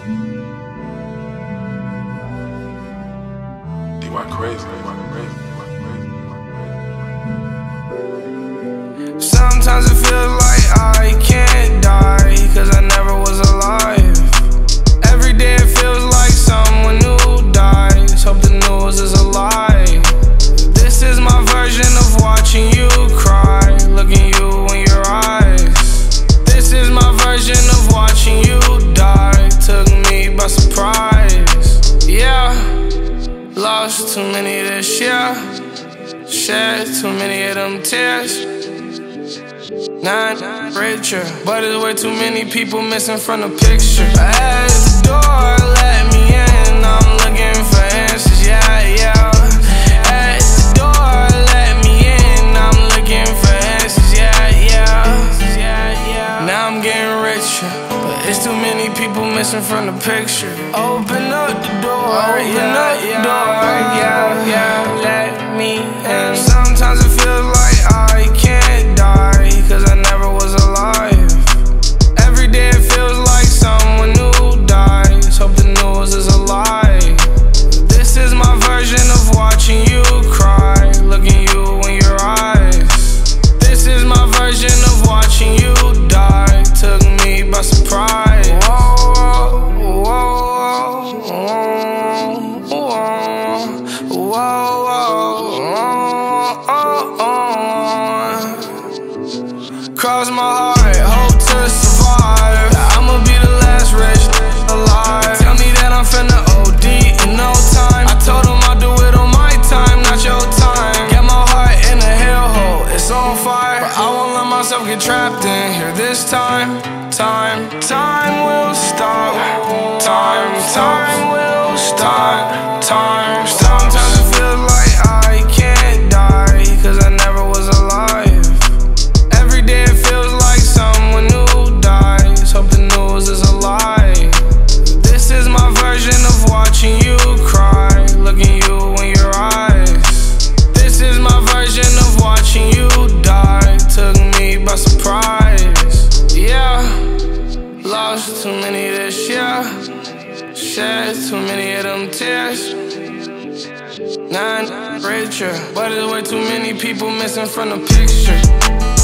Sometimes it feels like I can't die, cause I never was alive. Every day it feels like someone new dies. Hope the news is a lie. This is my version of watching you cry, looking you in your eyes. This is my version of watching you die. Took me by surprise. Yeah, lost too many this year, shed too many of them tears. Not richer, but there's way too many people missing from the picture. At the door, let me in, I'm looking for answers, yeah, yeah. At the door, let me in, I'm looking for answers, yeah, yeah. Now I'm getting richer, but it's too many people missing from the picture. Open up the door, open up the door, yeah, let me in. Sometimes it feels like I can't die, cause I never was alive. Every day it feels like someone new dies. Hope the news is a lie. This is my version of watching you cry, looking you in your eyes. This is my version of watching you die. Took me by surprise. Whoa, whoa, whoa, whoa, whoa, cross my heart, hope to survive. I'ma be the last rich alive. Tell me that I'm finna OD in no time. I told him I'll do it on my time, not your time. Get my heart in a hellhole, it's on fire, but I won't let myself get trapped in here this time. Time will stop. Time will stop. Sometimes it feels like I can't die, cause I never was alive. Every day it feels like someone new dies. Hope the news is a lie. This is my version of watching you cry, looking you in your eyes. This is my version of watching you die. Took me by surprise. Yeah, lost too many this year, shed too many of them tears. Not richer, but there's way too many people missing from the picture.